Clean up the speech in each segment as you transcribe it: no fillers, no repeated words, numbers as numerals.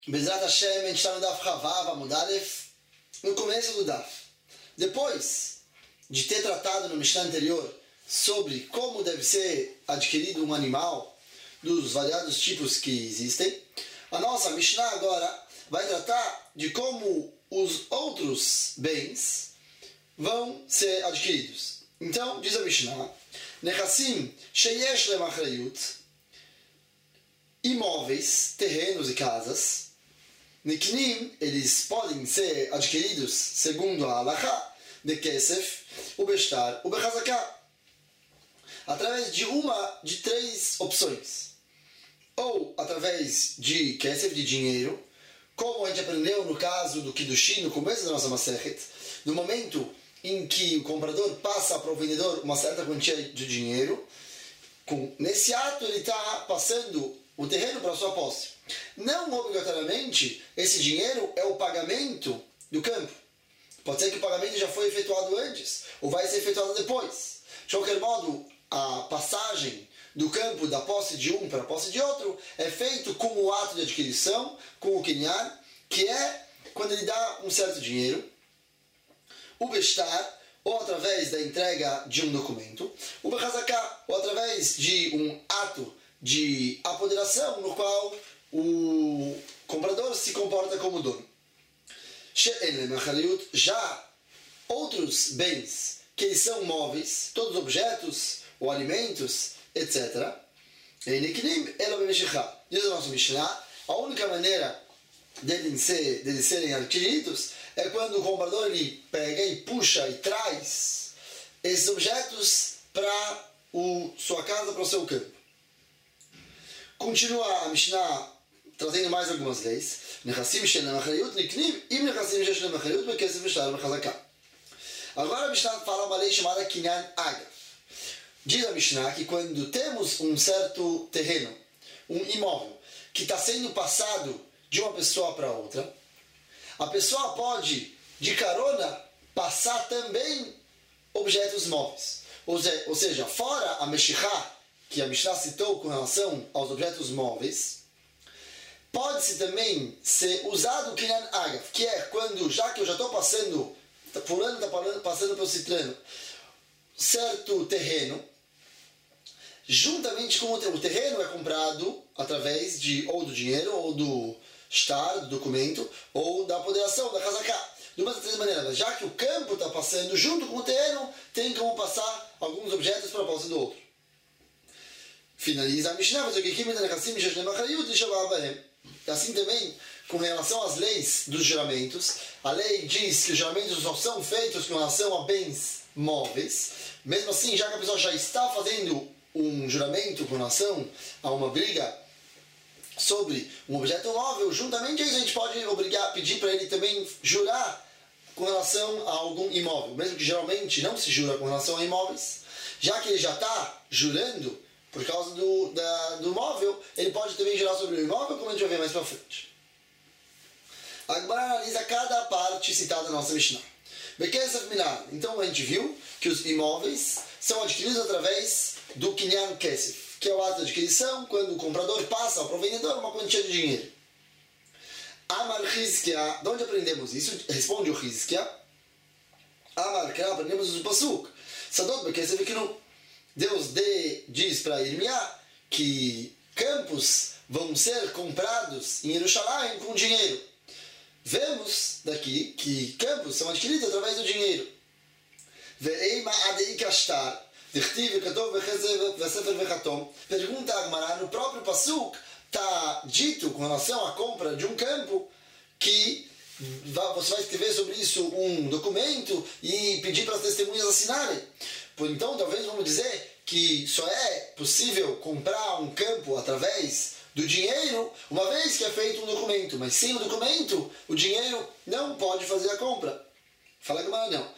Bezrat Hashem, a gente está no Daf Chavav, Amud Aleph, no começo do Daf. Depois de ter tratado no Mishnah anterior sobre como deve ser adquirido um animal dos variados tipos que existem, a nossa Mishnah agora vai tratar de como os outros bens vão ser adquiridos. Então, diz a Mishnah, Nechassim sheyesh lem achrayut, imóveis, terrenos e casas, Niknim, eles podem ser adquiridos segundo a Halachá de Kesef, o Bestar, o Bechazaká, através de uma de três opções. Ou através de Kesef, de dinheiro, como a gente aprendeu no caso do Kiddushin, no começo da nossa Masechet, no momento em que o comprador passa para o vendedor uma certa quantia de dinheiro, nesse ato ele está passando o terreno para a sua posse. Não obrigatoriamente esse dinheiro é o pagamento do campo. Pode ser que o pagamento já foi efetuado antes, ou vai ser efetuado depois. De qualquer modo, a passagem do campo da posse de um para a posse de outro é feito com o ato de adquisição, com o kinyan, que é quando ele dá um certo dinheiro, o bestar, ou através da entrega de um documento, o bechazaká, ou através de um ato de apoderação no qual o comprador se comporta como dono. Já outros bens, que eles são móveis, todos objetos ou alimentos, etc. Diz o nosso Mishnah, a única maneira deles serem adquiridos é quando o comprador ele pega e puxa e traz esses objetos para sua casa, para o seu campo. Continua a Mishnah trazendo mais algumas leis. Agora a Mishnah fala uma lei chamada Kinyan Agav. Diz a Mishnah que quando temos um certo terreno, um imóvel, que está sendo passado de uma pessoa para outra, a pessoa pode, de carona, passar também objetos móveis. Ou seja, fora a Meshichá, que a Mishnah citou com relação aos objetos móveis, pode-se também ser usado o Kinyan Agav, que é quando, já que eu já estou passando, fulano está passando pelo citrano, certo terreno, juntamente com o terreno é comprado através de ou do dinheiro, ou do shtar, do documento, ou da apoderação, da casaca. De uma das três maneiras, já que o campo está passando junto com o terreno, tem como passar alguns objetos para a posse do outro. Finaliza a Mishnah, mas o que assim também, com relação às leis dos juramentos, a lei diz que os juramentos só são feitos com relação a bens móveis. Mesmo assim, já que a pessoa já está fazendo um juramento com relação a uma briga sobre um objeto móvel, juntamente a isso a gente pode pedir para ele também jurar com relação a algum imóvel, mesmo que geralmente não se jura com relação a imóveis, já que ele já está jurando por causa do móvel, ele pode também jurar sobre o imóvel, como a gente vai ver mais para frente. Agora analisa cada parte citada na nossa Mishnah. Então a gente viu que os imóveis são adquiridos através do Kinyan Kesef, que é o ato de adquisição, quando o comprador passa para o vendedor uma quantia de dinheiro. Amar Hizkia, de onde aprendemos isso? Responde o Hizkia. Amar Kra, aprendemos do Pasuk. Sadot Bekesef Iknu. Deus diz para Irmiá que campos vão ser comprados em Jerusalém com dinheiro. Vemos daqui que campos são adquiridos através do dinheiro. Pergunta a Agmará, no próprio Pasuk está dito com relação à compra de um campo que você vai escrever sobre isso um documento e pedir para as testemunhas assinarem. Então talvez vamos dizer que só é possível comprar um campo através do dinheiro, uma vez que é feito um documento, mas sem o documento, o dinheiro não pode fazer a compra. Fala Agmará não.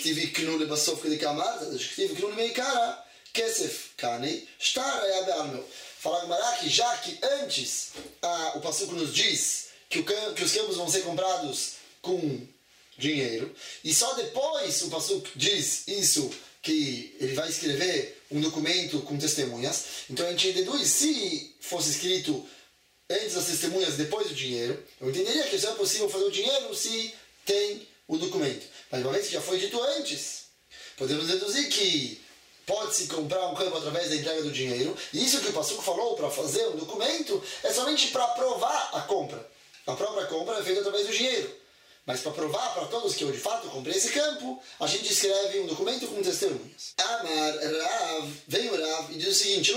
Fala Agmará que já que antes o Passuco nos diz que os campos vão ser comprados com dinheiro, e só depois o Passuco diz isso, que ele vai escrever um documento com testemunhas, então a gente deduz, se fosse escrito antes das testemunhas e depois do dinheiro, eu entenderia que só é possível fazer o dinheiro se tem o documento. Mas uma vez que já foi dito antes, podemos deduzir que pode-se comprar um campo através da entrega do dinheiro, e isso que o Passuco falou para fazer um documento é somente para provar a compra. A própria compra é feita através do dinheiro. Mas para provar para todos que eu de fato comprei esse campo, a gente escreve um documento com testemunhas. Amar Rav, vem o Rav e diz o seguinte: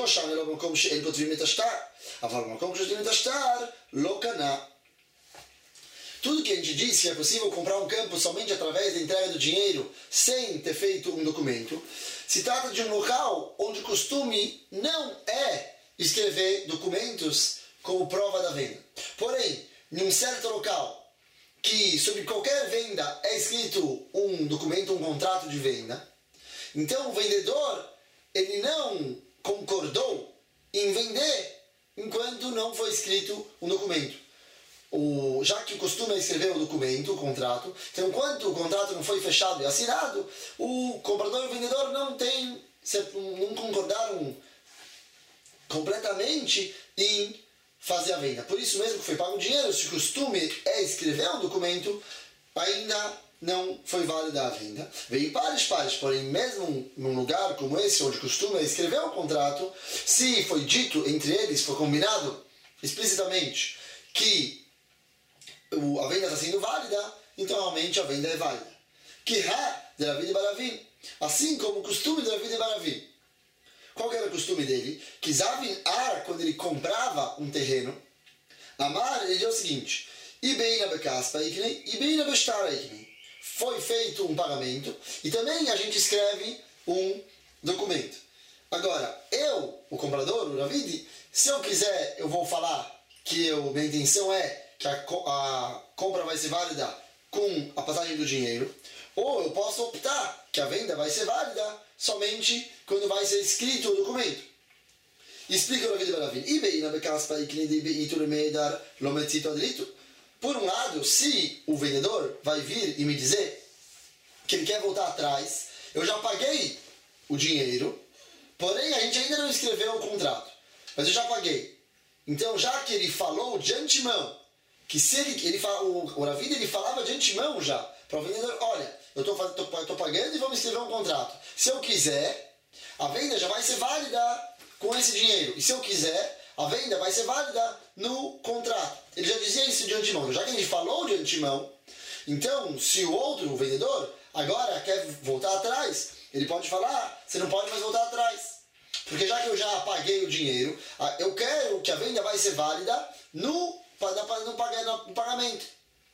tudo que a gente diz que é possível comprar um campo somente através da entrega do dinheiro, sem ter feito um documento, se trata de um local onde o costume não é escrever documentos como prova da venda. Porém, em um certo local que sobre qualquer venda é escrito um documento, um contrato de venda, então o vendedor ele não concordou em vender enquanto não foi escrito um documento. Já que o costume é escrever o documento, o contrato, então enquanto o contrato não foi fechado e assinado, o comprador e o vendedor não concordaram completamente em fazer a venda. Por isso mesmo que foi pago o dinheiro, se o costume é escrever um documento, ainda não foi válida a venda. Veio pares, porém mesmo num lugar como esse, onde o costume é escrever um contrato, se foi dito entre eles, foi combinado explicitamente que a venda está sendo válida, então realmente a venda é válida. Kihá de Ravi de Baravim, assim como o costume de Ravi de Baravim. Qual que era o costume dele? Que Zavin Ar, quando ele comprava um terreno, Amar, ele diz o seguinte: Ibeina Bekaspa Iknei, Ibeina Bestara Iknei. Foi feito um pagamento e também a gente escreve um documento. Agora, o comprador, o Ravidi, se eu quiser, eu vou falar que minha intenção é que a compra vai ser válida com a passagem do dinheiro, ou eu posso optar que a venda vai ser válida somente quando vai ser escrito o documento. Explica o Ravi de Baravim. Por um lado, se o vendedor vai vir e me dizer que ele quer voltar atrás, eu já paguei o dinheiro, porém a gente ainda não escreveu o contrato, mas eu já paguei. Então, já que ele falou de antemão, que se o Ravi ele falava de antemão já para o vendedor: olha, eu estou pagando e vamos escrever um contrato. Se eu quiser, a venda já vai ser válida com esse dinheiro. E se eu quiser, a venda vai ser válida no contrato. Ele já dizia isso de antemão. Já que ele falou de antemão, então, se o vendedor, agora quer voltar atrás, ele pode falar: você não pode mais voltar atrás. Porque já que eu já paguei o dinheiro, eu quero que a venda vai ser válida no pagamento.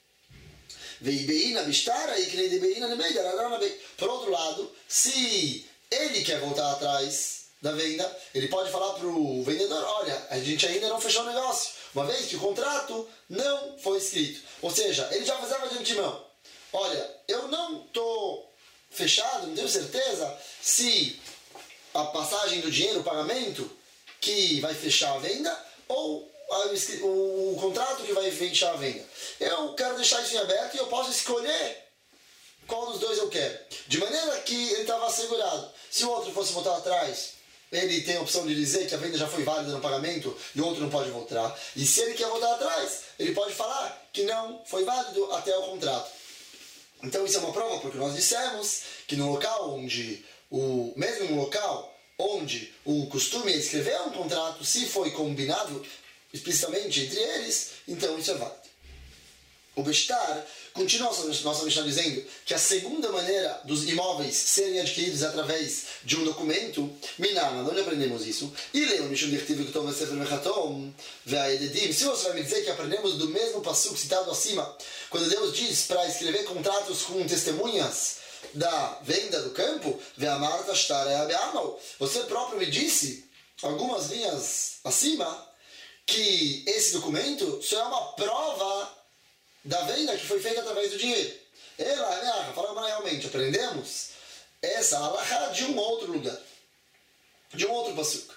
Por outro lado, se ele quer voltar atrás da venda, ele pode falar para o vendedor: olha, a gente ainda não fechou o negócio, uma vez que o contrato não foi escrito. Ou seja, ele já fazia de antemão: olha, eu não estou fechado, não tenho certeza se a passagem do dinheiro, o pagamento que vai fechar a venda, ou o contrato que vai fechar a venda. Eu quero deixar isso em aberto e eu posso escolher qual dos dois eu quero. De maneira que ele estava assegurado. Se o outro fosse voltar atrás, ele tem a opção de dizer que a venda já foi válida no pagamento e o outro não pode voltar. E se ele quer voltar atrás, ele pode falar que não foi válido até o contrato. Então isso é uma prova, porque nós dissemos que no local onde mesmo no local onde o costume é escrever um contrato, se foi combinado explicitamente entre eles, então isso é válido. O Bestar continua nossa Mishnah dizendo que a segunda maneira dos imóveis serem adquiridos é através de um documento. Minana, onde aprendemos isso? Se você vai me dizer que aprendemos do mesmo passuco citado acima, quando Deus diz para escrever contratos com testemunhas da venda do campo, você próprio me disse, algumas linhas acima, que esse documento só é uma prova da venda que foi feita através do dinheiro. Falamos realmente, aprendemos essa alahá de um outro lugar, de um outro pasuk.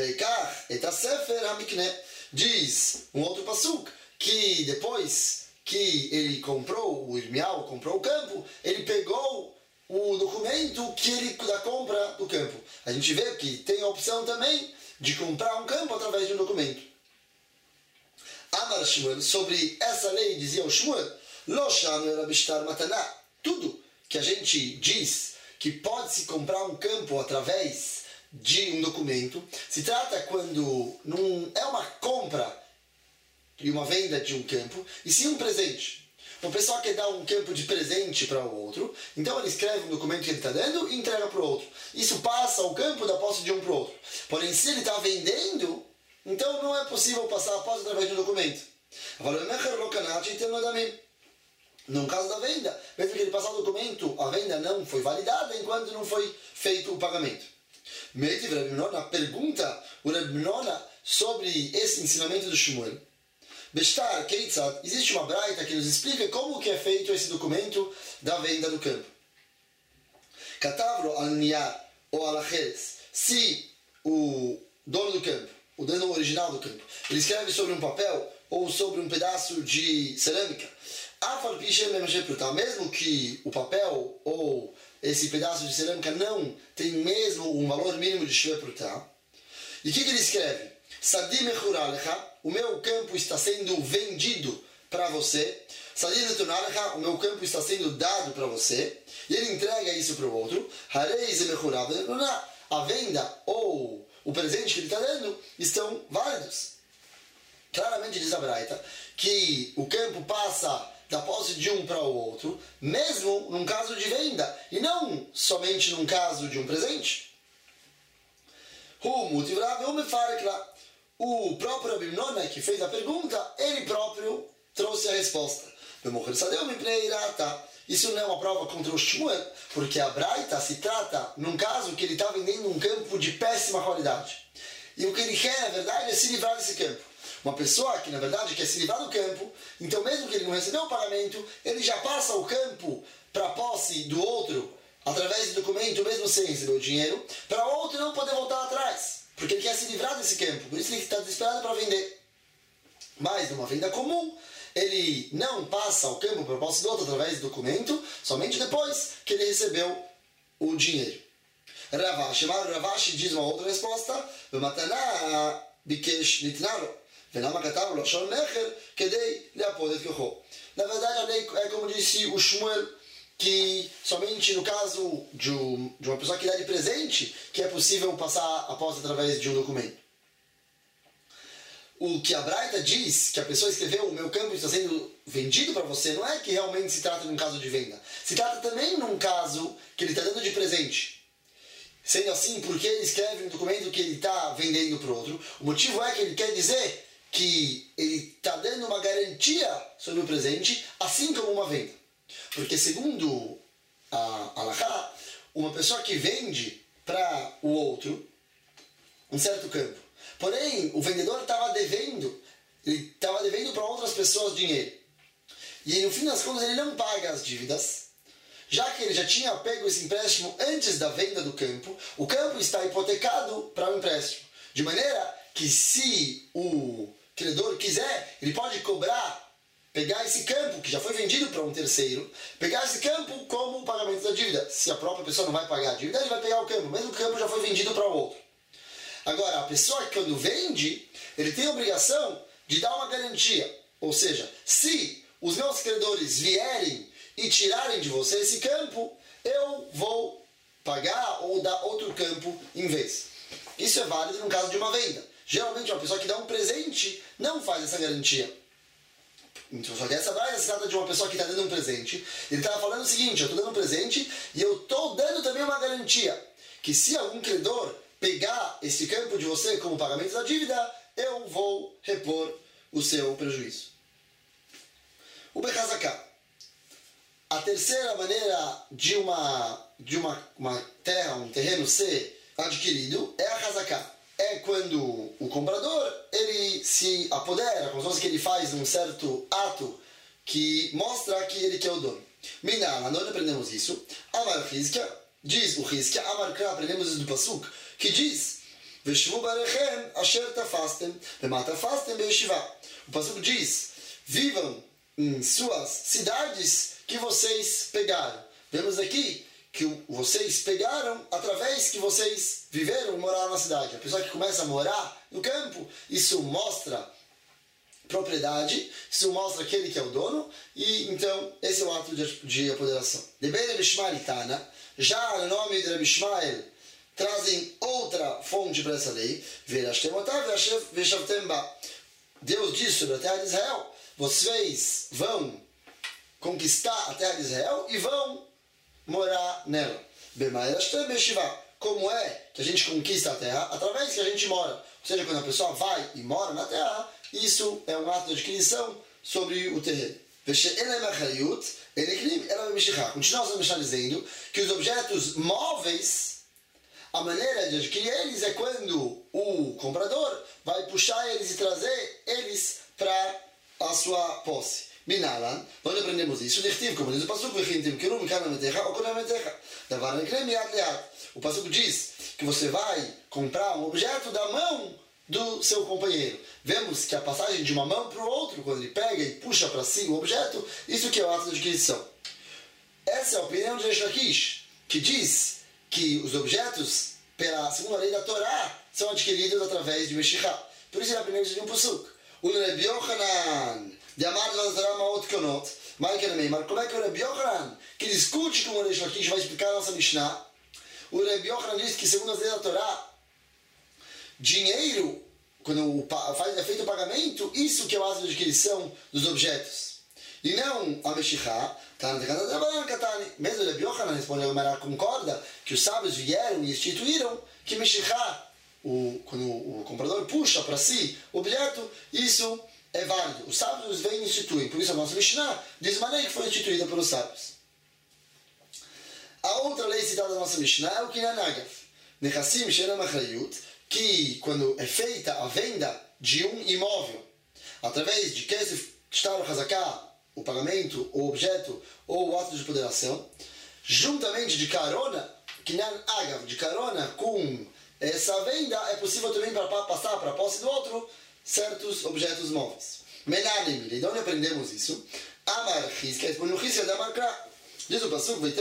Diz um outro pasuk que depois que ele comprou, o Irmial comprou o campo, ele pegou o documento da compra do campo. A gente vê que tem a opção também de comprar um campo através de um documento. Amar Shmuel, sobre essa lei dizia o Shmuel, Lo shanu era bishtar mataná. Tudo que a gente diz que pode-se comprar um campo através de um documento, se trata quando não é uma compra e uma venda de um campo, e sim um presente. Uma pessoa quer dar um campo de presente para o outro, então ele escreve um documento que ele está dando e entrega para o outro. Isso passa o campo da posse de um para o outro. Porém, se ele está vendendo, então não é possível passar a posse através de um documento. No caso da venda, mesmo que ele passar o documento, a venda não foi validada enquanto não foi feito o pagamento. Na pergunta, o Reb Nona sobre esse ensinamento do Shmuel. Bestar, Keitzad, existe uma braita que nos explica como que é feito esse documento da venda do campo. Katavro al-Niyar ou al-Acheres, se o dono do campo, o dono original do campo, ele escreve sobre um papel ou sobre um pedaço de cerâmica, mesmo que o papel ou esse pedaço de cerâmica não tem mesmo um valor mínimo de Shvei Prutah, e o que ele escreve? Sadi mechuralecha, o meu campo está sendo vendido para você. Sadi netunalecha, o meu campo está sendo dado para você. E ele entrega isso para o outro. Harei ze mechurav, a venda ou o presente que ele está dando estão válidos. Claramente diz a Braita que o campo passa da posse de um para o outro, mesmo num caso de venda, e não somente num caso de um presente. O próprio Reb Nona, que fez a pergunta, ele próprio trouxe a resposta. Isso não é uma prova contra o Shmuel, porque a Braita se trata num caso que ele está vendendo um campo de péssima qualidade. E o que ele quer, na verdade, é se livrar desse campo. Uma pessoa que, na verdade, quer se livrar do campo, então mesmo que ele não recebeu o pagamento, ele já passa o campo para a posse do outro, através do documento, mesmo sem receber o dinheiro, para o outro não poder voltar atrás, porque ele quer se livrar desse campo, por isso ele está desesperado para vender. Mas, numa venda comum, ele não passa o campo para a posse do outro através do documento, somente depois que ele recebeu o dinheiro. Ravashi diz uma outra resposta, bikesh nitnaro. Na verdade, a lei é como disse o Shmuel, que somente no caso de uma pessoa que dá de presente, que é possível passar a posse através de um documento. O que a Braita diz, que a pessoa escreveu, o meu campo está sendo vendido para você, não é que realmente se trata de um caso de venda. Se trata também de um caso que ele está dando de presente. Sendo assim, porque ele escreve um documento que ele está vendendo para o outro, o motivo é que ele quer dizer que ele está dando uma garantia sobre o presente, assim como uma venda. Porque segundo a Halakha, uma pessoa que vende para o outro um certo campo, porém o vendedor estava devendo, ele estava devendo para outras pessoas dinheiro. E no fim das contas ele não paga as dívidas, já que ele já tinha pego esse empréstimo antes da venda do campo, o campo está hipotecado para o empréstimo. De maneira que se o credor quiser, ele pode pegar esse campo, que já foi vendido para um terceiro, pegar esse campo como o pagamento da dívida. Se a própria pessoa não vai pagar a dívida, ele vai pegar o campo, mesmo que o campo já foi vendido para o outro. Agora, a pessoa que quando vende, ele tem a obrigação de dar uma garantia. Ou seja, se os meus credores vierem e tirarem de você esse campo, eu vou pagar ou dar outro campo em vez. Isso é válido no caso de uma venda. Geralmente, uma pessoa que dá um presente não faz essa garantia. Então, só que essa braita se trata de uma pessoa que está dando um presente. Ele está falando o seguinte: eu estou dando um presente e eu estou dando também uma garantia. Que se algum credor pegar esse campo de você como pagamento da dívida, eu vou repor o seu prejuízo. O Bechazaká. A terceira maneira de uma terra, um terreno ser adquirido é a Hazaká. É quando o comprador ele se apodera, como se fosse que ele faz um certo ato que mostra que ele que é o dono. Miná, nós aprendemos isso. Amar Hizkia, diz o Hizkia, Amar Kra, aprendemos isso do Pasuk, que diz: Veshvu barechem asher tafastem, vematafastem beishivá. O Pasuk diz: vivam em suas cidades que vocês pegaram. Vemos aqui que vocês pegaram através que vocês viveram e moraram na cidade. A pessoa que começa a morar no campo, isso mostra propriedade, isso mostra aquele que é o dono, e então esse é o ato de apoderação. De bem Rabi Ishmael Tana, já no nome de Rabi Ishmael, trazem outra fonte para essa lei. Deus disse sobre a terra de Israel: vocês vão conquistar a terra de Israel e vão morar nela. Como é que a gente conquista a terra? Através que a gente mora. Ou seja, quando a pessoa vai e mora na terra, isso é um ato de adquisição sobre o terreno. Continua a Mishnah dizendo que os objetos móveis, a maneira de adquirir eles é quando o comprador vai puxar eles e trazer eles para a sua posse. Minalan, onde aprendemos isso? Como diz o Pasuk, o Pasuk diz que você vai comprar um objeto da mão do seu companheiro. Vemos que a passagem de uma mão para o outro, quando ele pega e puxa para si o objeto, isso que é o ato de adquisição. Essa é a opinião de Reish Lakish, que diz que os objetos, pela segunda lei da Torá, são adquiridos através de Meshichá. Por isso ele aprendeu de um Pasuk. O Rabi Yochanan de Amar de Nazará Maot Konot, como é que o Rabi Yochanan, que discute com o Reish Lakish, vai explicar a nossa Mishnah? O Rabi Yochanan diz que, segundo as leis da Torá, dinheiro, quando é feito o pagamento, isso que é o ato de adquisição dos objetos. E não a Meshichá. Mesmo o Rabi Yochanan respondeu, mas concorda que os sábios vieram e instituíram que Meshichá, quando o comprador puxa para si o objeto, isso é válido. Os sábios vêm e instituem. Por isso a nossa Mishnah diz uma lei que foi instituída pelos sábios. A outra lei citada na nossa Mishnah é o Kinyan Agav. Nechassim Shenam Achrayut, que quando é feita a venda de um imóvel, através de Kesef Shtar Hazaká, o pagamento, o objeto ou o ato de apoderação, juntamente de carona, Kinyan Agav, de carona com essa venda, é possível também para passar para a posse do outro certos objetos móveis. Menanim, de onde aprendemos isso? Amar Chizka, responde o Chizka da Markra. Diz o Pasuk, Vaiten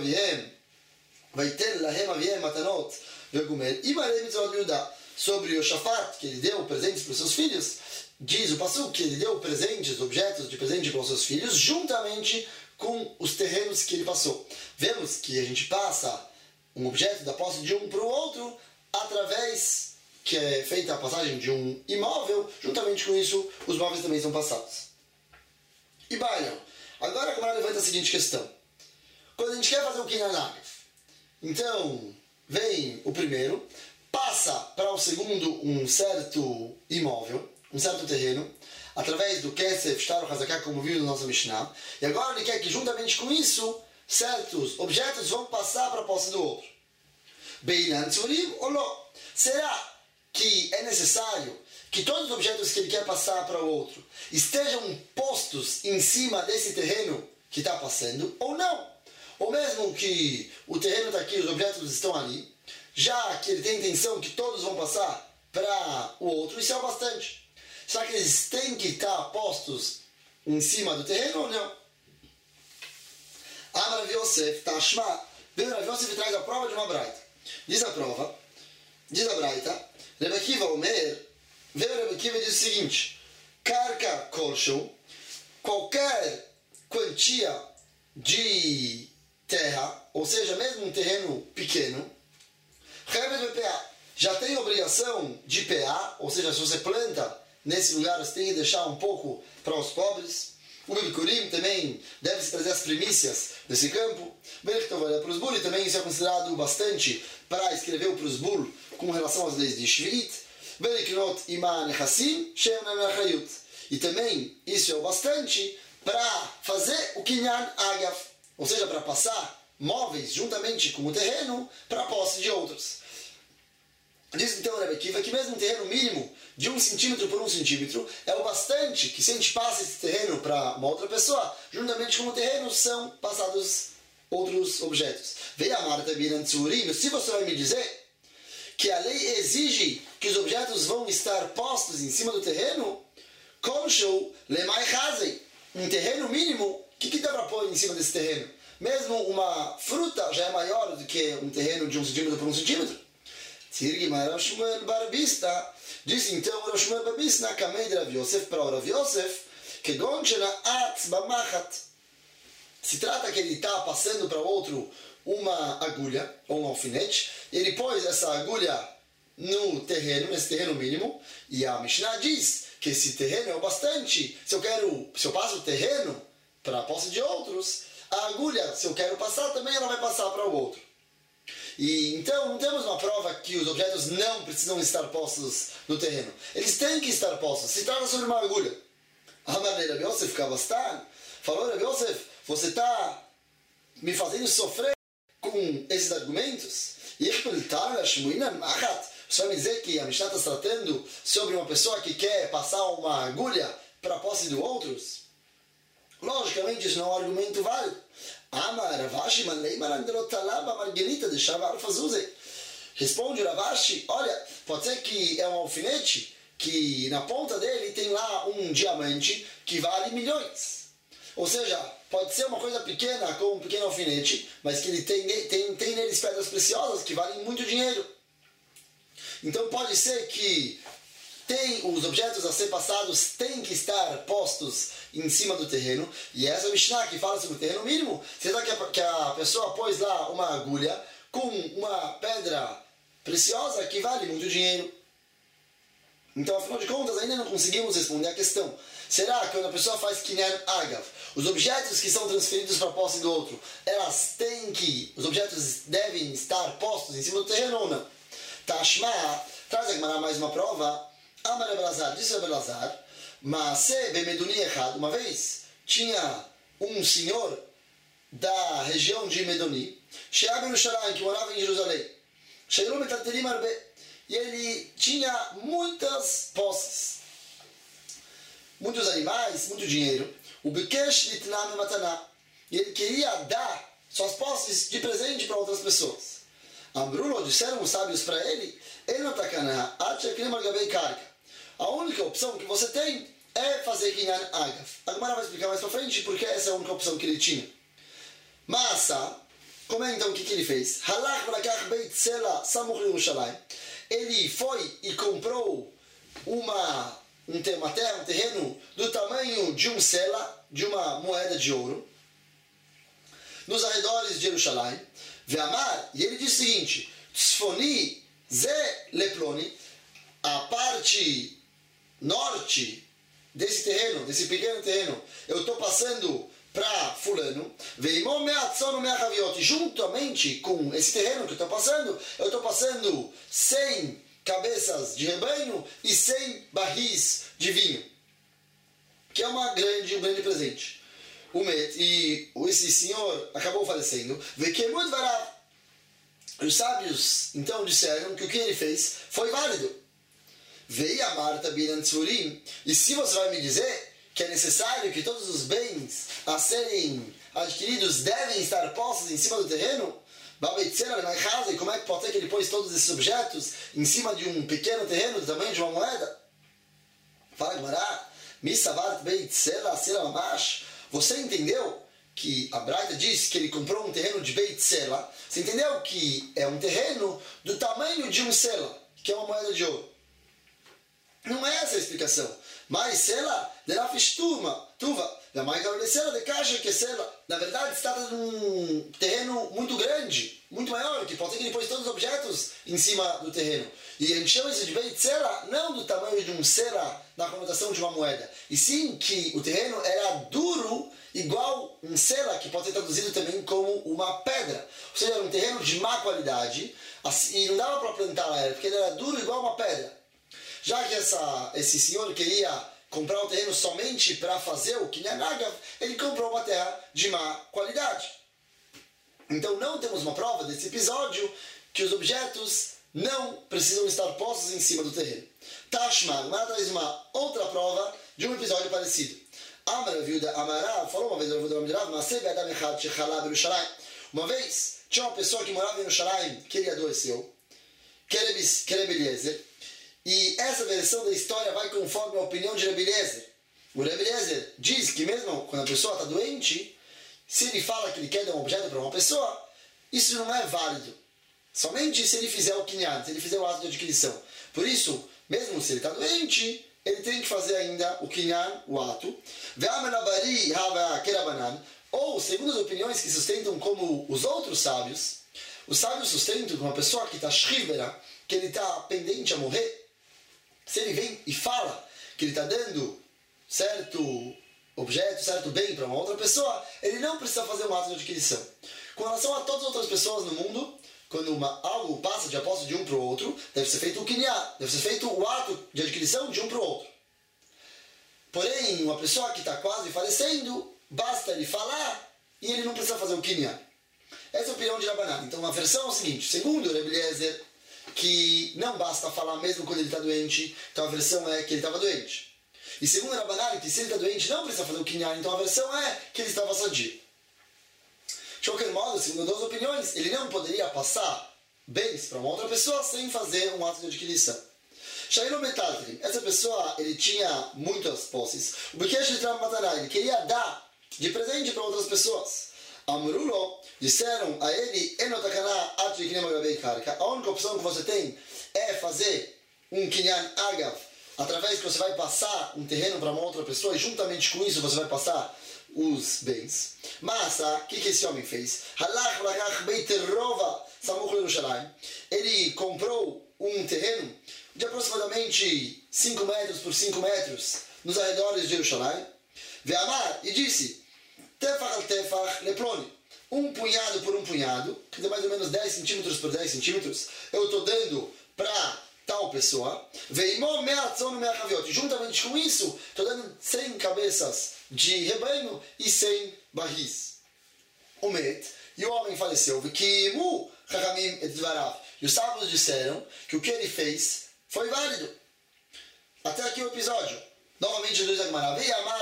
lahem aviem matanot vegumel, imarei mitzvot miudá. Sobre o Shafat, que ele deu presentes para os seus filhos, diz o Pasuk que ele deu presentes, objetos de presente para os seus filhos, juntamente com os terrenos que ele passou. Vemos que a gente passa um objeto da posse de um para o outro, através que é feita a passagem de um imóvel, juntamente com isso, os móveis também são passados. E Baião, agora a Gemara levanta a seguinte questão. Quando a gente quer fazer o Kinyan Agav, então vem o primeiro, passa para o segundo um certo imóvel, um certo terreno, através do Kesef Shtar Hazaká, como viu na nossa Mishnah, e agora ele quer que juntamente com isso, certos objetos vão passar para a posse do outro. Beinan Tzurim ou não? Será que é necessário que todos os objetos que ele quer passar para o outro estejam postos em cima desse terreno que está passando, ou não? Ou mesmo que o terreno está aqui, os objetos estão ali, já que ele tem a intenção que todos vão passar para o outro, isso é o bastante. Será que eles têm que estar postos em cima do terreno ou não? Amar Rav Yosef, Tashma, Rav Yosef traz a prova de uma braita. Diz a braita, Rebbe Akiva Omer, Rebbe Akiva diz o seguinte: Karka Kolshon, qualquer quantia de terra, ou seja, mesmo um terreno pequeno, já tem obrigação de PA, ou seja, se você planta nesse lugar, você tem que deixar um pouco para os pobres. O Bikurim também deve-se trazer as primícias desse campo. Para os Bul, também isso é considerado bastante para escrever o Prusbul com relação às leis de Shvi'it. E também isso é o bastante para fazer o Kinyan Agav, ou seja, para passar móveis juntamente com o terreno para a posse de outros. Diz então o Rebbe Akiva que mesmo um terreno mínimo de 1 centímetro por 1 centímetro é o bastante que, se a gente passa esse terreno para uma outra pessoa, juntamente com o terreno são passados outros objetos. Veja a Marta Birantzuri, se você vai me dizer que a lei exige que os objetos vão estar postos em cima do terreno, Kolshou Lemai Hazei, um terreno mínimo, o que dá para pôr em cima desse terreno? Mesmo uma fruta já é maior do que um terreno de 1 centímetro por 1 centímetro. Tirgima Rav Shmuel bar Bisna. Diz então Rav Shmuel bar Bisna, Kamei de Rav Yosef, para o Rav Yosef, que Gonchena Atz Bamachat. Se trata que ele está passando para o outro uma agulha, ou um alfinete, e ele pôs essa agulha no terreno, nesse terreno mínimo, e a Mishnah diz que esse terreno é o bastante. Se eu passo o terreno para a posse de outros, a agulha, se eu quero passar, também ela vai passar para o outro. E então não temos uma prova que os objetos não precisam estar postos no terreno. Eles têm que estar postos. Se trata sobre uma agulha. Amarei Rav Yosef Kavastan falou: Rav Yosef, você está me fazendo sofrer com esses argumentos? Você vai me dizer que a Mishnah está tratando sobre uma pessoa que quer passar uma agulha para a posse de outros? Logicamente isso não é um argumento válido. Responde o Ravashi: olha, pode ser que é um alfinete que na ponta dele tem lá um diamante que vale milhões. Ou seja, pode ser uma coisa pequena, como um pequeno alfinete, mas que ele tem neles pedras preciosas que valem muito dinheiro. Então pode ser que os objetos a ser passados têm que estar postos em cima do terreno. E essa Mishnah que fala sobre o terreno mínimo, será que a pessoa pôs lá uma agulha com uma pedra preciosa que vale muito dinheiro. Então, afinal de contas, ainda não conseguimos responder a questão. Será que quando a pessoa faz Kinyan Agav, os objetos que são transferidos para a posse do outro, os objetos devem estar postos em cima do terreno ou não? Tashma, traz a Gemara mais uma prova. Amar Abelazar, disse Abelazar, Maaseh Bemeduni Echad, uma vez tinha um senhor da região de Medoni, Sheab Yerushalayim, que morava em Jerusalém, Sheilu Metaltelim Arbe, e ele tinha muitas posses, muitos animais, muito dinheiro. O Bikesh Litnam Mataná, e ele queria dar suas posses de presente para outras pessoas. Ambrulo, disseram os sábios para ele, não takana, a única opção que você tem é fazer Kinyan Agav. A Gemara vai explicar mais para frente porque essa é a única opção que ele tinha. Massa, como é então o que ele fez? Halach v'lakach beit sela samuch Yerushalayim. Ele foi e comprou um terreno do tamanho de um sela, de uma moeda de ouro, nos arredores de Jerusalém. Ve'amar, e ele disse o seguinte: Tzfoni ze leploni, a parte norte desse terreno, desse pequeno terreno, eu estou passando para fulano. Ve'imom me'atzon me'achaviot, juntamente com esse terreno que eu estou passando 100 cabeças de rebanho e 100 barris de vinho, que é um grande presente. E esse senhor acabou falecendo. Os sábios então disseram que o que ele fez foi válido. Veio a Marta Birantzvurim. E se você vai me dizer que é necessário que todos os bens a serem adquiridos devem estar postos em cima do terreno, e como é que pode ser que ele pôs todos esses objetos em cima de um pequeno terreno do tamanho de uma moeda? Fala Gemara, Misavart Beit Sela Sela Mamash. Você entendeu que a Braita diz que ele comprou um terreno de Beit Sela? Você entendeu que é um terreno do tamanho de um Sela, que é uma moeda de ouro? Não é essa a explicação. Mas Sela, Derafish Tuva, da Maica Sela, de Caixa que Sela. Na verdade, se trata de um terreno muito grande, muito maior, que pode ser que ele pôs todos os objetos em cima do terreno. E a gente chama isso de Beit Sela, não do tamanho de um Sela na conotação de uma moeda, e sim que o terreno era duro, igual um Sela, que pode ser traduzido também como uma pedra. Ou seja, era um terreno de má qualidade, e não dava para plantar lá, porque ele era duro igual uma pedra. Já que esse senhor queria comprar o terreno somente para fazer o Kinyan Agav, ele comprou uma terra de má qualidade. Então não temos uma prova desse episódio que os objetos não precisam estar postos em cima do terreno. Tashma, mas traz uma outra prova de um episódio parecido. Amar Viuda Amará falou uma vez ao Viuda Amarav, uma vez tinha uma pessoa que morava em Yerushalayim que ele adoeceu, que era Eliezer. E essa versão da história vai conforme a opinião de Rebbe Eliezer. O Rebbe Eliezer diz que mesmo quando a pessoa está doente, se ele fala que ele quer dar um objeto para uma pessoa, isso não é válido. somente se ele fizer o kinyan, se ele fizer o ato de adquisição. Por isso, mesmo se ele está doente, ele tem que fazer ainda o kinyan, o ato. Ou, segundo as opiniões que sustentam como os outros sábios, os sábios sustentam que uma pessoa que está shrivera, que ele está pendente a morrer, se ele vem e fala que ele está dando certo objeto, certo bem para uma outra pessoa, ele não precisa fazer um ato de adquisição. Com relação a todas as outras pessoas no mundo, quando algo passa de aposta de um para o outro, deve ser feito o kinyan, deve ser feito o ato de adquisição de um para o outro. Porém, uma pessoa que está quase falecendo, basta ele falar e ele não precisa fazer o kinyan. Essa é a opinião de Rabanan. Então a versão é o seguinte, segundo o Rebbe Eliezer, que não basta falar mesmo quando ele está doente, então a versão é que ele estava doente. E segundo o Rabanan, que se ele está doente não precisa fazer o kinyan, então a versão é que ele estava sadio. De qualquer modo, segundo as duas opiniões, ele não poderia passar bens para uma outra pessoa sem fazer um ato de adquisição. Shailo Metaltrim, essa pessoa, ele tinha muitas posses. O Bikesh de Matará, ele queria dar de presente para outras pessoas. Amrulo, disseram a ele, a única opção que você tem é fazer um kinyan agav, através que você vai passar um terreno para uma outra pessoa e juntamente com isso você vai passar os bens. Mas o que esse homem fez? Ele comprou um terreno de aproximadamente 5 metros por 5 metros nos arredores de Jerusalém. E disse, Tefach al Tefach leprone, um punhado por um punhado, que dá mais ou menos 10 centímetros por 10 centímetros, eu estou dando para tal pessoa. Juntamente com isso, estou dando 100 cabeças de rebanho e 100 barris. E o homem faleceu. E os sábios disseram que o que ele fez foi válido. Até aqui o episódio. Novamente diz a Gemara,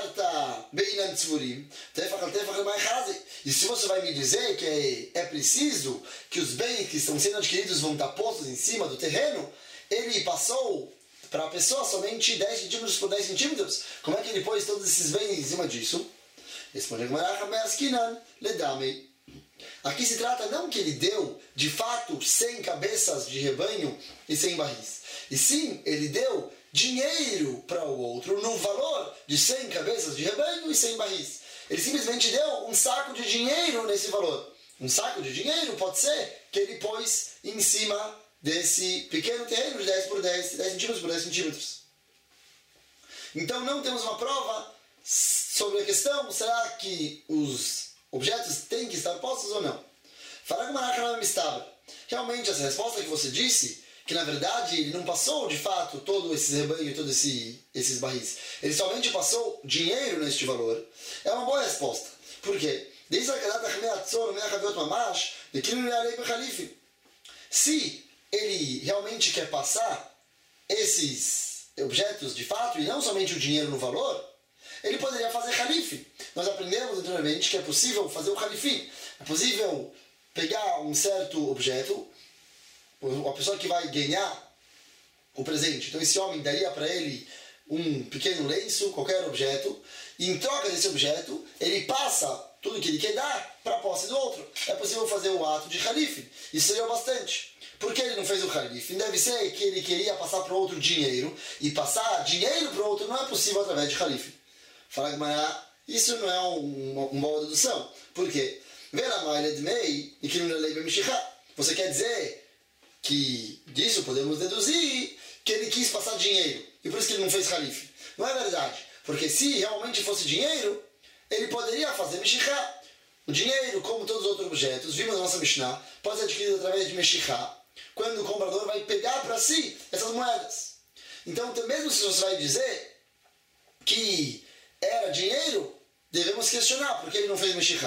e se você vai me dizer que é preciso que os bens que estão sendo adquiridos vão estar postos em cima do terreno, ele passou para a pessoa somente 10 centímetros por 10 centímetros. Como é que ele pôs todos esses bens em cima disso? Responde a Gemara, aqui se trata não que ele deu, de fato, 100 cabeças de rebanho e 100 barris. E sim, ele deu dinheiro para o outro no valor de 100 cabeças de rebanho e 100 barris. Ele simplesmente deu um saco de dinheiro nesse valor. Um saco de dinheiro pode ser que ele pôs em cima desse pequeno terreno de 10 por 10, 10 centímetros por 10 centímetros. Então não temos uma prova sobre a questão, será que os objetos têm que estar postos ou não? Realmente essa resposta que você disse, que na verdade ele não passou de fato todo esse rebanho, todos esses barris, ele somente passou dinheiro neste valor, é uma boa resposta. Por quê? Se ele realmente quer passar esses objetos de fato e não somente o dinheiro no valor, ele poderia fazer khalife. Nós aprendemos anteriormente que é possível fazer o khalifi. É possível pegar um certo objeto, a pessoa que vai ganhar o presente. Então esse homem daria para ele um pequeno lenço, qualquer objeto, e em troca desse objeto, ele passa tudo que ele quer dar para a posse do outro. É possível fazer o ato de khalife. Isso seria bastante. Por que ele não fez o khalife? Deve ser que ele queria passar para o outro dinheiro, e passar dinheiro para o outro não é possível através de khalife. Fala que isso não é uma boa dedução. Por quê? Você quer dizer que disso podemos deduzir que ele quis passar dinheiro, e por isso que ele não fez khalife. Não é verdade. Porque se realmente fosse dinheiro, ele poderia fazer Meshikha. O dinheiro, como todos os outros objetos, vimos na nossa Mishnah, pode ser adquirido através de Meshikha, quando o comprador vai pegar para si essas moedas. Então, mesmo se você vai dizer que era dinheiro, devemos questionar porque ele não fez Meshikha.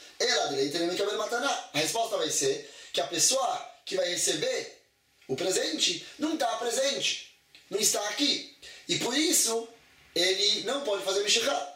A resposta vai ser que a pessoa que vai receber o presente não está presente, não está aqui. E por isso, ele não pode fazer Meshikha.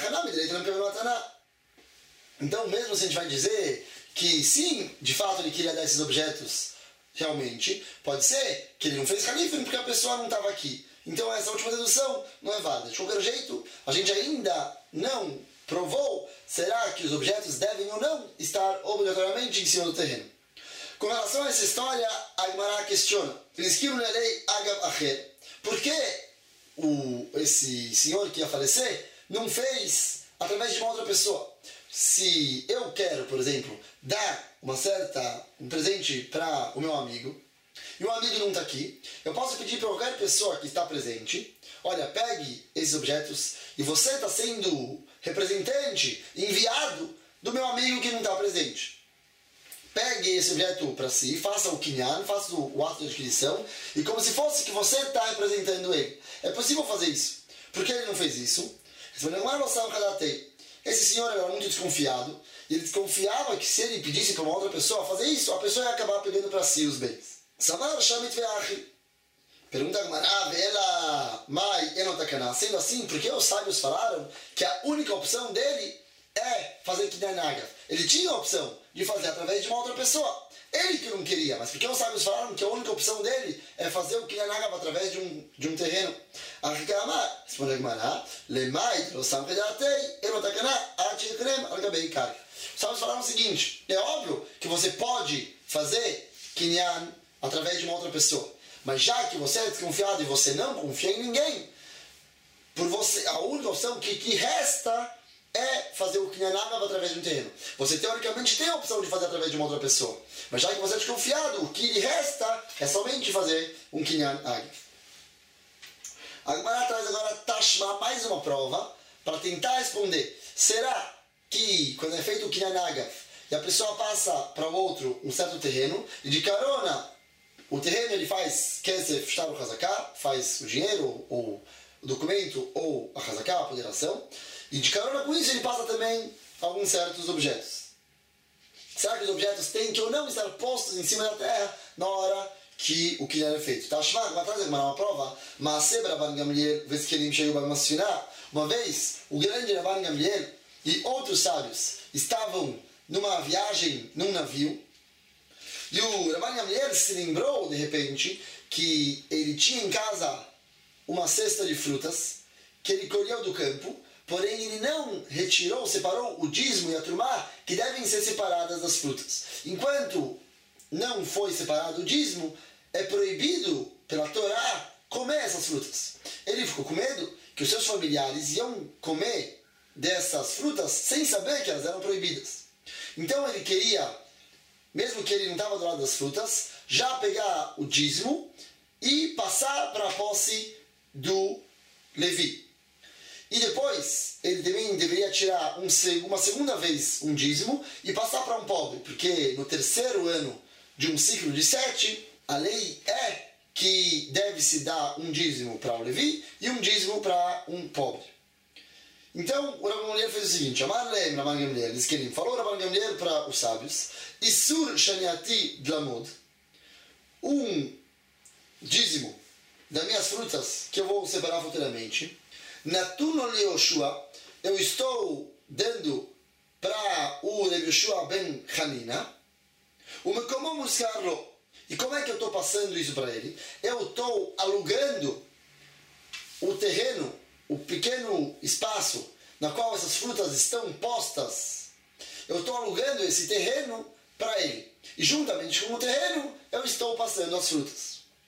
Então, mesmo se a gente vai dizer que sim, de fato ele queria dar esses objetos realmente, pode ser que ele não fez khalife porque a pessoa não estava aqui. Então essa última dedução não é válida. De qualquer jeito, a gente ainda não provou, será que os objetos devem ou não estar obrigatoriamente em cima do terreno. Com relação a essa história, a Gemara questiona. Por que esse senhor que ia falecer não fez através de uma outra pessoa? Se eu quero, por exemplo, dar um presente para o meu amigo, e o amigo não está aqui, eu posso pedir para qualquer pessoa que está presente, olha, pegue esses objetos e você está sendo representante, enviado do meu amigo que não está presente. Pegue esse objeto para si, faça o kinyan, faça o ato de adquisição, e como se fosse que você está representando ele. É possível fazer isso. Por que ele não fez isso? Esse senhor era muito desconfiado, e ele desconfiava que se ele pedisse para uma outra pessoa fazer isso, a pessoa ia acabar pegando para si os bens. Pergunta a Gemara, sendo assim, por que os sábios falaram que a única opção dele é fazer Kinyan Agav? Ele tinha a opção de fazer através de uma outra pessoa. Ele que não queria, mas porque os sábios falaram que a única opção dele é fazer o Kinyan Agav através de um terreno. Responde a Gemara, os sábios falaram o seguinte, é óbvio que você pode fazer Kinyan através de uma outra pessoa, mas já que você é desconfiado e você não confia em ninguém, por você, a única opção que resta é fazer o Kinyan Agav através de um terreno. Você teoricamente tem a opção de fazer através de uma outra pessoa, mas já que você é desconfiado, o que lhe resta é somente fazer um Kinyan Agav. A Gemara traz agora Tashma, mais uma prova, para tentar responder. Será que quando é feito o Kinyan Agav e a pessoa passa para o outro um certo terreno, e de carona, o terreno ele faz Kesef, Shtar ou Hazaká, faz o dinheiro, ou o documento, ou a Hazaká, a apoderação, e de carona com isso ele passa também alguns certos objetos. Será que os objetos têm que ou não estar postos em cima da terra na hora que o Kinyan é feito? Tashma, atrás uma prova, uma vez, o grande Rabban Gamliel e outros sábios estavam numa viagem num navio, e o Rabban Gamliel se lembrou de repente que ele tinha em casa uma cesta de frutas que ele colheu do campo, porém ele não separou o dízimo e a trumá que devem ser separadas das frutas. Enquanto não foi separado o dízimo, é proibido pela Torá comer essas frutas. Ele ficou com medo que os seus familiares iam comer dessas frutas sem saber que elas eram proibidas. Então ele queria, mesmo que ele não estava do lado das frutas, já pegar o dízimo e passar para a posse do Levi. E depois ele também deveria tirar uma segunda vez um dízimo e passar para um pobre, porque no terceiro ano de um ciclo de 7, a lei é que deve-se dar um dízimo para o Levi e um dízimo para um pobre. Então, o Rabban Gamliel fez o seguinte, falou o Rabban Gamliel para os sábios, Isur Shaniati Dlamod, um dízimo das minhas frutas que eu vou separar futuramente, Natuno Leoshua, eu estou dando para o Yoshua ben Hanina, o Mekomom Muskarlo. E como é que eu estou passando isso para ele? Eu estou alugando o terreno, o pequeno espaço na qual essas frutas estão postas. Eu estou alugando esse terreno para ele. E juntamente com o terreno, eu estou passando as frutas.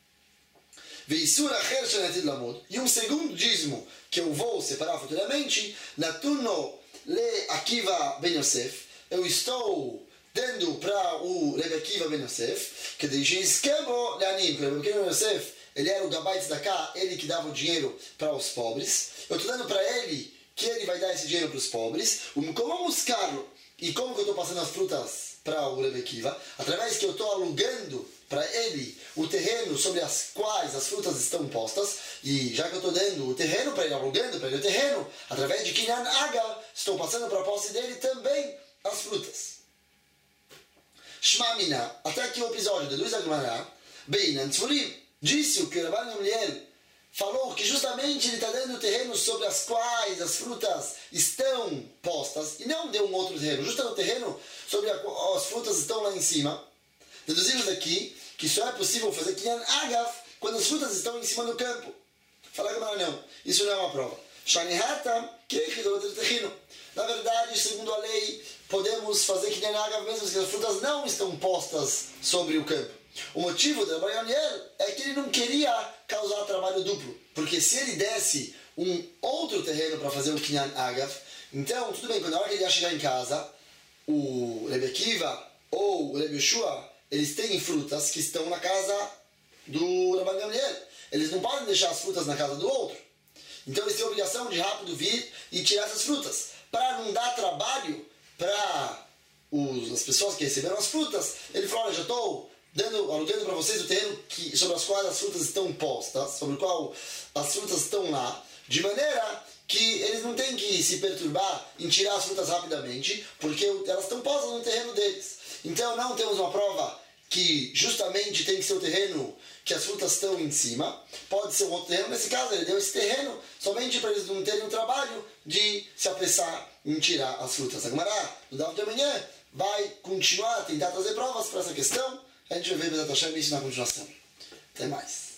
E um segundo dízimo que eu vou separar futuramente, Natuno le Akiva ben Yosef, eu estou dando para o Rebbe Akiva ben Yosef, que diz que o Rebbe Akiva ben Yosef, ele era o Gabbai Tzedakah, ele que dava o dinheiro para os pobres. Eu estou dando para ele que ele vai dar esse dinheiro para os pobres. Como buscá-lo? E como que eu estou passando as frutas para o Rebbe Akiva? Através que eu estou alugando para ele o terreno sobre as quais as frutas estão postas, e já que eu estou dando o terreno para ele, alugando para ele o terreno, através de Kinyan Agav, estou passando para a posse dele também as frutas. Shma Mina, até aqui o episódio de Luiz Agmará, Beinan Tzvurim, disse o que o Rabban Gamliel falou que justamente ele está dando o terreno sobre as quais as frutas estão postas, e não deu um outro terreno, justo no terreno sobre as frutas estão lá em cima. Deduzimos daqui que só é possível fazer Kinyan Agav quando as frutas estão em cima do campo. Fala Gamara, não, isso não é uma prova. Na verdade, segundo a lei, podemos fazer que nem Agav mesmo que as frutas não estão postas sobre o campo. O motivo do Rabbi Gamliel é que ele não queria causar trabalho duplo, porque se ele desse um outro terreno para fazer um Kinyan Agav, então tudo bem, quando a hora que ele ia chegar em casa, o Rebbe Akiva ou o Rebbe Yoshua, eles têm frutas que estão na casa do Rabbi Gamliel. Eles não podem deixar as frutas na casa do outro. Então eles têm a obrigação de rápido vir e tirar essas frutas. Para não dar trabalho para as pessoas que receberam as frutas, ele falou, olha, já estou alugando para vocês o terreno sobre as quais as frutas estão postas, sobre o qual as frutas estão lá, de maneira que eles não têm que se perturbar em tirar as frutas rapidamente, porque elas estão postas no terreno deles. Então não temos uma prova que justamente tem que ser o terreno que as frutas estão em cima, pode ser um outro terreno. Nesse caso ele deu esse terreno somente para eles não terem o trabalho de se apressar em tirar as frutas. A Gemara, no Daf de amanhã, vai continuar a tentar trazer provas para essa questão. A gente vai ver Bezat Hashem isso na continuação. Até mais.